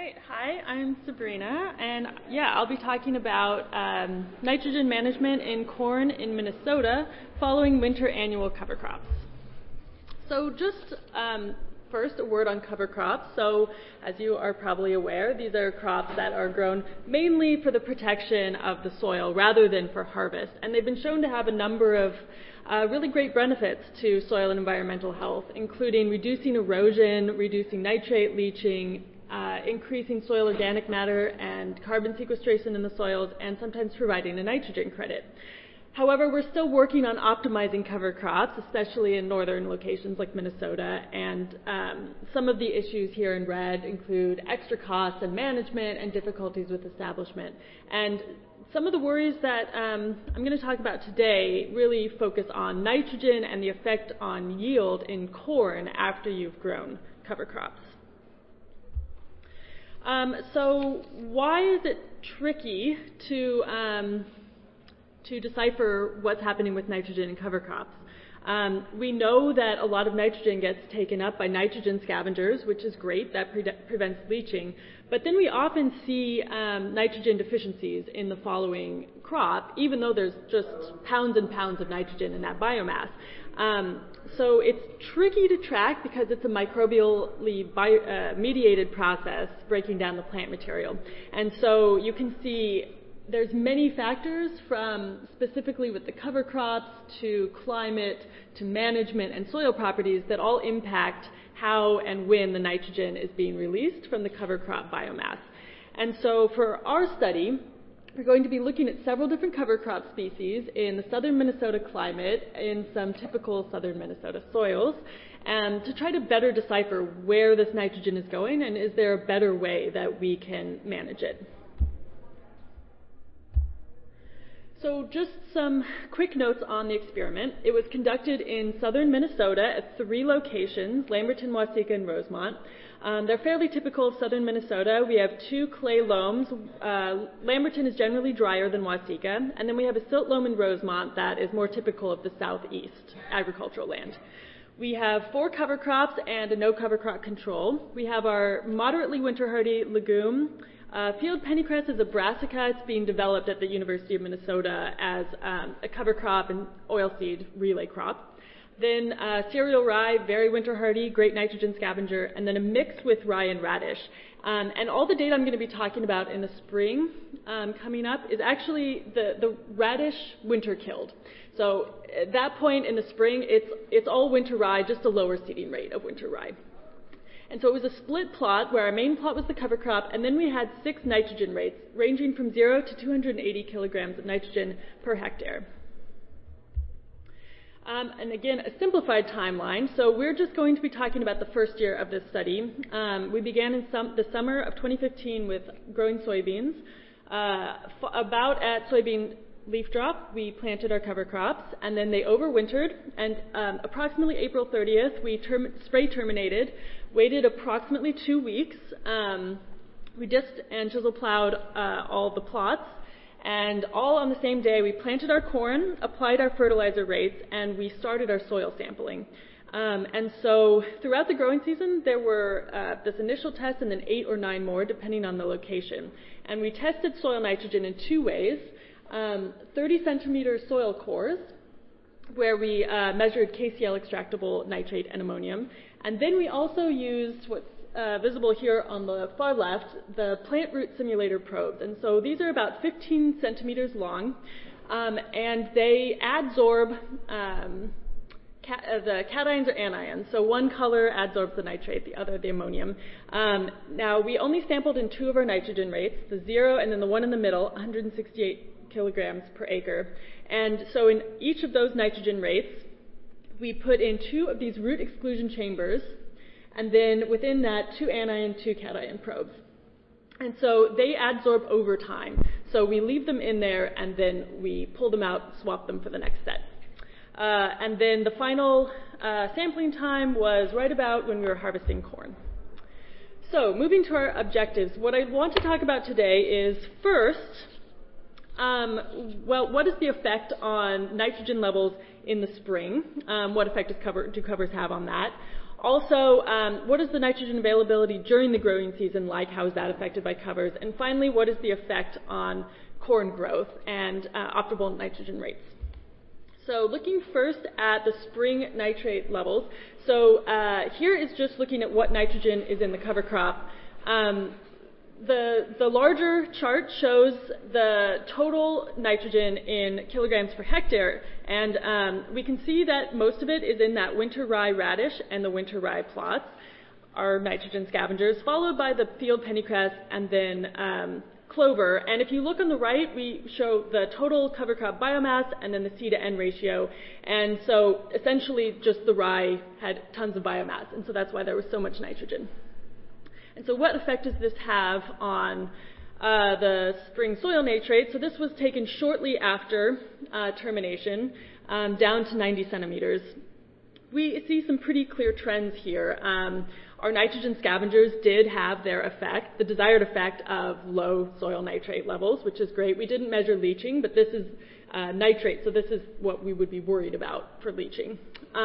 right, hi, I'm Sabrina, and I'll be talking about nitrogen management in corn in Minnesota following winter annual cover crops. So just first, a word on cover crops. So as you are probably aware, these are crops that are grown mainly for the protection of the soil rather than for harvest, and they've been shown to have a number of really great benefits to soil and environmental health, including reducing erosion, reducing nitrate leaching, increasing soil organic matter and carbon sequestration in the soils, and sometimes providing a nitrogen credit. However, we're still working on optimizing cover crops, especially in northern locations like Minnesota, and some of the issues here in red include extra costs and management and difficulties with establishment. And some of the worries that I'm going to talk about today really focus on nitrogen and the effect on yield in corn after you've grown cover crops. So why is it tricky to decipher what's happening with nitrogen in cover crops? We know that a lot of nitrogen gets taken up by nitrogen scavengers, which is great. That prevents leaching. But then we often see nitrogen deficiencies in the following crop, even though there's just pounds and pounds of nitrogen in that biomass. So it's tricky to track because it's a microbially mediated process breaking down the plant material. And so you can see there's many factors, from specifically with the cover crops to climate to management and soil properties, that all impact how and when the nitrogen is being released from the cover crop biomass. And so for our study, we're going to be looking at several different cover crop species in the southern Minnesota climate, in some typical southern Minnesota soils, and to try to better decipher where this nitrogen is going and is there a better way that we can manage it. So just some quick notes on the experiment. It was conducted in southern Minnesota at 3 locations, Lamberton, Waseca, and Rosemont. They're fairly typical of southern Minnesota. We have 2 clay loams. Lamberton is generally drier than Waseca, and then we have a silt loam in Rosemont that is more typical of the southeast agricultural land. We have 4 cover crops and a no cover crop control. We have our moderately winter hardy legume. Field pennycress is a brassica. It's being developed at the University of Minnesota as a cover crop and oilseed relay crop. Then cereal rye, very winter hardy, great nitrogen scavenger, and then a mix with rye and radish. And all the data I'm going to be talking about in the spring coming up is actually the radish winter killed. So at that point in the spring, it's all winter rye, just a lower seeding rate of winter rye. And so it was a split plot where our main plot was the cover crop, and then we had 6 nitrogen rates ranging from 0 to 280 kilograms of nitrogen per hectare. And again, a simplified timeline. So we're just going to be talking about the first year of this study. We began in the summer of 2015 with growing soybeans. About at soybean leaf drop, we planted our cover crops, and then they overwintered. And approximately April 30th, we spray terminated, waited approximately 2 weeks. We disc and chisel plowed all the plots. And all on the same day, we planted our corn, applied our fertilizer rates, and we started our soil sampling. And so throughout the growing season, there were this initial test and then 8 or 9 more, depending on the location. And we tested soil nitrogen in 2 ways. 30-centimeter soil cores, where we measured KCl extractable nitrate and ammonium. And then we also used what's visible here on the far left, the plant root simulator probes. And so these are about 15 centimeters long, and they adsorb the cations or anions. So one color adsorbs the nitrate, the other the ammonium. Now, we only sampled in 2 of our nitrogen rates, the 0 and then the one in the middle, 168 kilograms per acre. And so in each of those nitrogen rates, we put in 2 of these root exclusion chambers, and then within that, 2 anion, 2 cation probes. And so they adsorb over time. So we leave them in there, and then we pull them out, swap them for the next set. And then the final sampling time was right about when we were harvesting corn. So moving to our objectives, what I want to talk about today is first, what is the effect on nitrogen levels in the spring? What effect do covers have on that? Also, what is the nitrogen availability during the growing season like? How is that affected by covers? And finally, what is the effect on corn growth and optimal nitrogen rates? So looking first at the spring nitrate levels. So here is just looking at what nitrogen is in the cover crop. The larger chart shows the total nitrogen in kilograms per hectare, and we can see that most of it is in that winter rye radish and the winter rye plots, our nitrogen scavengers, followed by the field pennycress and then clover. And if you look on the right, we show the total cover crop biomass and then the C to N ratio. And so essentially just the rye had tons of biomass, and so that's why there was so much nitrogen. And so what effect does this have on the spring soil nitrate? So this was taken shortly after termination, down to 90 centimeters. We see some pretty clear trends here. Our nitrogen scavengers did have their effect, the desired effect of low soil nitrate levels, which is great. We didn't measure leaching, but this is nitrate, so this is what we would be worried about for leaching.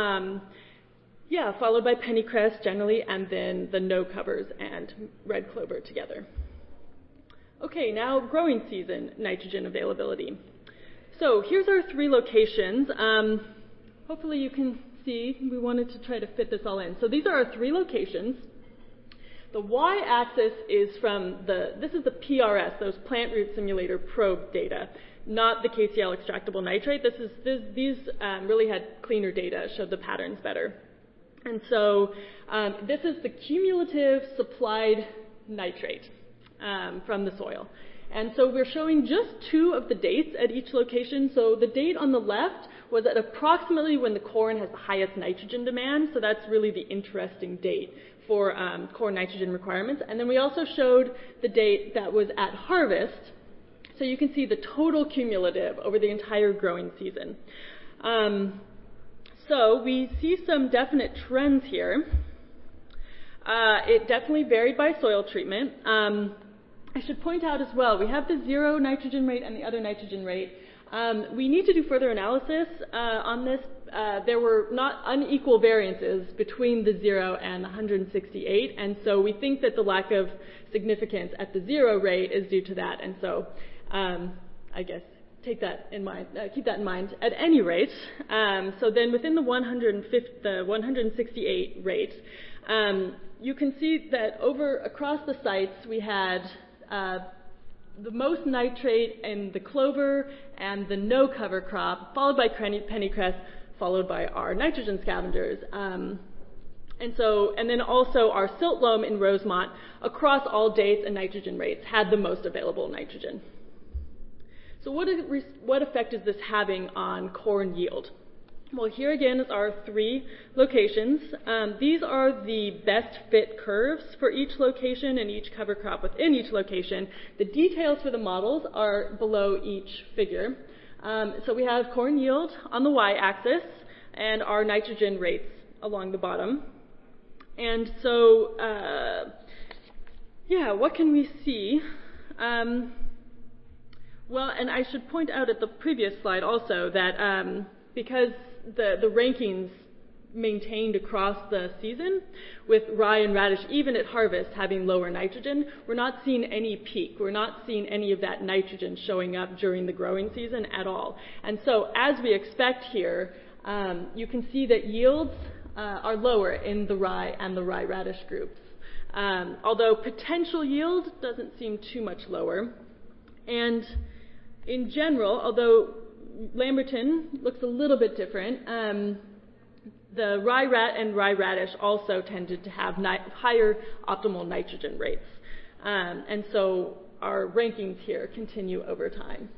Followed by pennycress generally, and then the no covers and red clover together. Okay, now growing season nitrogen availability. So here's our 3 locations. Hopefully you can see, we wanted to try to fit this all in. So these are our 3 locations. The y-axis is from this is the PRS, those plant root simulator probe data, not the KCl extractable nitrate. These really had cleaner data, showed the patterns better. And so this is the cumulative supplied nitrate from the soil. And so we're showing just 2 of the dates at each location. So the date on the left was at approximately when the corn has the highest nitrogen demand. So that's really the interesting date for corn nitrogen requirements. And then we also showed the date that was at harvest. So you can see the total cumulative over the entire growing season. So we see some definite trends here. It definitely varied by soil treatment. I should point out as well, we have the 0 nitrogen rate and the other nitrogen rate. We need to do further analysis on this. There were not unequal variances between the 0 and the 168, and so we think that the lack of significance at the 0 rate is due to that. And so I guess take that in mind, keep that in mind. At any rate, so then within the 168 rate, you can see that across the sites we had the most nitrate in the clover and the no cover crop, followed by pennycress, followed by our nitrogen scavengers. And then also our silt loam in Rosemont, across all dates and nitrogen rates, had the most available nitrogen. So what effect is this having on corn yield? Well, here again is our 3 locations. These are the best fit curves for each location and each cover crop within each location. The details for the models are below each figure. So we have corn yield on the y-axis and our nitrogen rates along the bottom. And so, what can we see? Well, and I should point out at the previous slide also that because the rankings maintained across the season, with rye and radish, even at harvest, having lower nitrogen, we're not seeing any peak. We're not seeing any of that nitrogen showing up during the growing season at all. And so, as we expect here, you can see that yields are lower in the rye and the rye radish groups. Although potential yield doesn't seem too much lower. And in general, although Lamberton looks a little bit different, the rye and rye radish also tended to have higher optimal nitrogen rates. And so our rankings here continue over time.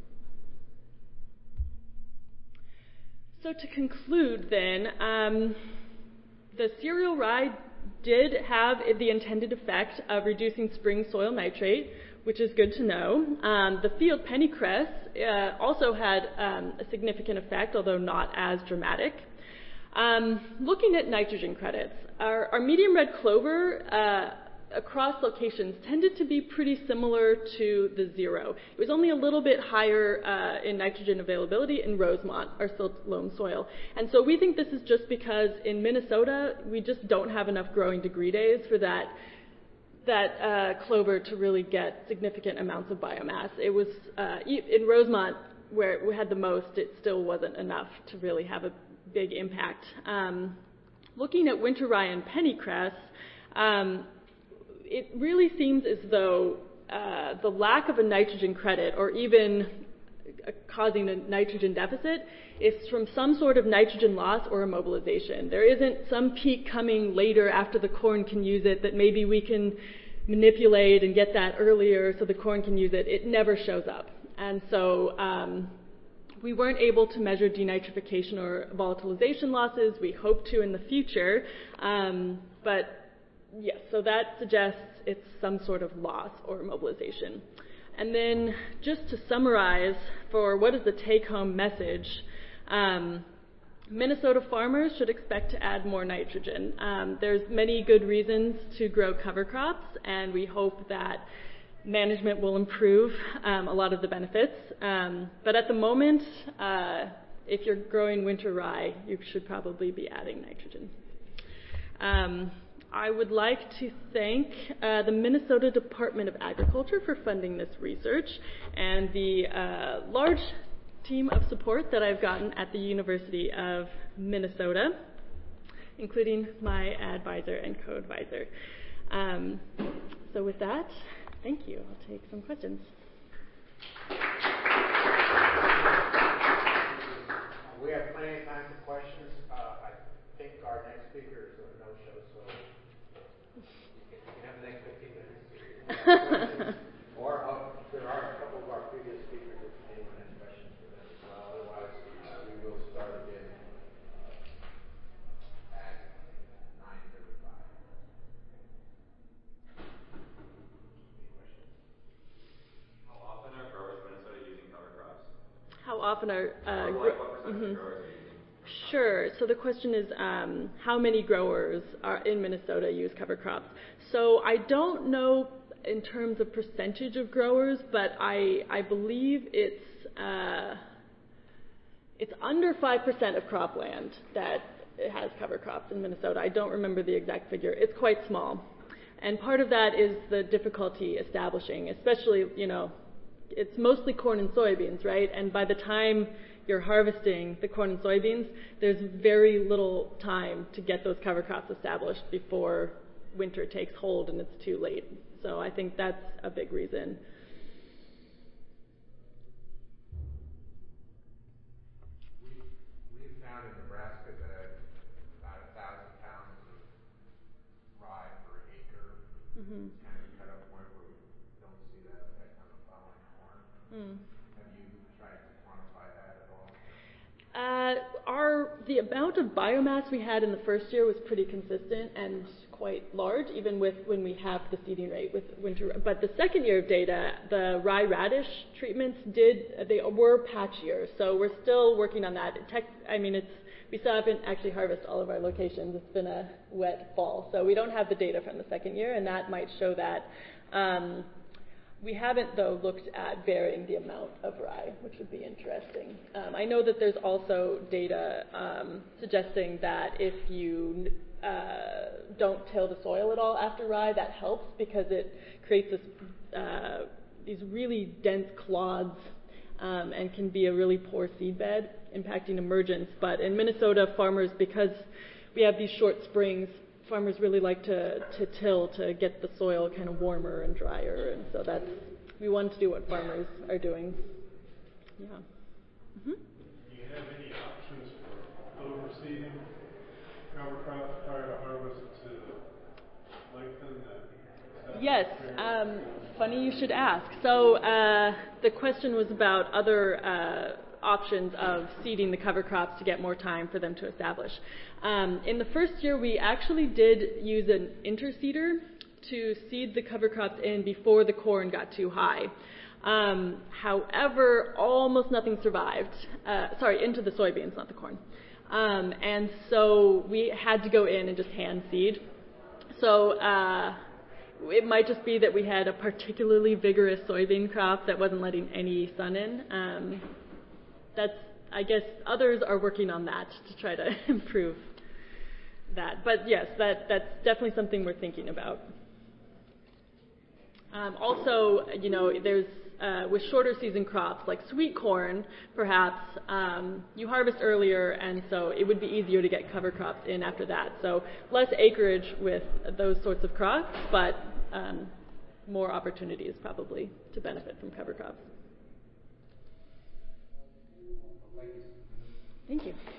So to conclude then, the cereal rye did have the intended effect of reducing spring soil nitrate, which is good to know. The field pennycress also had a significant effect, although not as dramatic. Looking at nitrogen credits, our medium red clover across locations tended to be pretty similar to the zero. It was only a little bit higher in nitrogen availability in Rosemont, our silt loam soil. And so we think this is just because in Minnesota, we just don't have enough growing degree days for that clover to really get significant amounts of biomass. It was in Rosemont, where we had the most, it still wasn't enough to really have a big impact. Looking at winter rye and pennycress, it really seems as though the lack of a nitrogen credit, or even causing a nitrogen deficit, is from some sort of nitrogen loss or immobilization. There isn't some peak coming later after the corn can use it that maybe we can manipulate and get that earlier so the corn can use it. It never shows up. And so we weren't able to measure denitrification or volatilization losses. We hope to in the future. But yes, so that suggests it's some sort of loss or immobilization. And then just to summarize for what is the take-home message, Minnesota farmers should expect to add more nitrogen. There's many good reasons to grow cover crops, and we hope that management will improve a lot of the benefits. But at the moment, if you're growing winter rye, you should probably be adding nitrogen. I would like to thank the Minnesota Department of Agriculture for funding this research, and the large team of support that I've gotten at the University of Minnesota, including my advisor and co-advisor. So with that, thank you. I'll take some questions. We have plenty of time for questions. I think our next speaker is a no-show, so you can have the next 15 minutes. Or there are a couple of our previous speakers if anyone has questions for them as well. Otherwise, we will start again at 9:35. How often are growers in Minnesota using cover crops? How often are what percentage of growers are using? Sure. So the question is, how many growers are in Minnesota use cover crops? So I don't know in terms of percentage of growers, but I believe it's under 5% of cropland that has cover crops in Minnesota. I don't remember the exact figure. It's quite small. And part of that is the difficulty establishing, especially, it's mostly corn and soybeans, right? And by the time you're harvesting the corn and soybeans, there's very little time to get those cover crops established before winter takes hold and it's too late. So I think that's a big reason. We found in Nebraska that about 1,000 pounds of rye per acre is kind of a cut-off point where we don't see that effect on the following corn. Have you tried to quantify that at all? The amount of biomass we had in the first year was pretty consistent and quite large, even when we have the seeding rate with winter. But the second year of data, the rye radish treatments they were patchier, so we're still working on that. We still haven't actually harvested all of our locations. It's been a wet fall, so we don't have the data from the second year, and that might show that. We haven't, though, looked at varying the amount of rye, which would be interesting. I know that there's also data suggesting that if you don't till the soil at all after rye, that helps because it creates these really dense clods and can be a really poor seed bed, impacting emergence. But in Minnesota, farmers, because we have these short springs, farmers really like to till to get the soil kind of warmer and drier, and so we wanted to do what farmers are doing. Yeah. Do you have any options for overseeding cover crops prior to harvest to lengthen that? Yes. Funny you should ask. So the question was about other options of seeding the cover crops to get more time for them to establish. In the first year, we actually did use an interseeder to seed the cover crops in before the corn got too high. However, almost nothing survived. Into the soybeans, not the corn. And so we had to go in and just hand seed. So it might just be that we had a particularly vigorous soybean crop that wasn't letting any sun in. I guess others are working on that to try to improve that. But yes, that's definitely something we're thinking about. Also, there's with shorter season crops like sweet corn, perhaps you harvest earlier, and so it would be easier to get cover crops in after that. So less acreage with those sorts of crops, but more opportunities probably to benefit from cover crops. Thank you.